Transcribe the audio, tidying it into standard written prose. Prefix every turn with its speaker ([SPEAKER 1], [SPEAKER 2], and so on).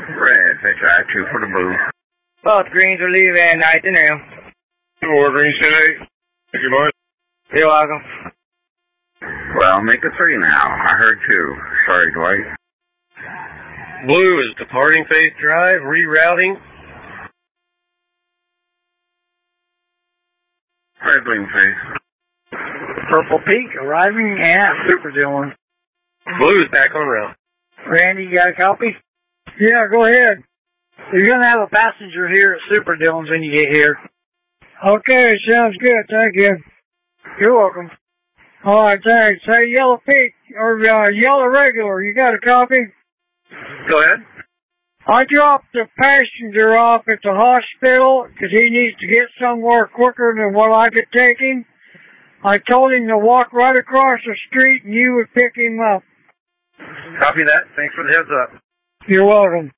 [SPEAKER 1] Red, they drive 2 for the blue.
[SPEAKER 2] Both greens will leave at 19 now.
[SPEAKER 3] 2 more greens today. Thank you, boys.
[SPEAKER 2] You're welcome.
[SPEAKER 1] Well, make it 3 now. I heard 2. Sorry, Dwight.
[SPEAKER 3] Blue is departing Faith Drive, rerouting.
[SPEAKER 1] Red Bloom, Faith.
[SPEAKER 2] Purple Peak arriving at Super Dillon.
[SPEAKER 3] Blue is back on route.
[SPEAKER 2] Randy, you got a copy? Yeah, go ahead. You're going to have a passenger here at Super Dillon's when you get here. Okay, sounds good. Thank you. You're welcome. All right, thanks. Hey, Yellow Peak, or Yellow Regular, you got a copy?
[SPEAKER 3] Go ahead.
[SPEAKER 2] I dropped the passenger off at the hospital because he needs to get somewhere quicker than what I could take him. I told him to walk right across the street and you would pick him up.
[SPEAKER 3] Copy that. Thanks for the heads up.
[SPEAKER 2] You're welcome.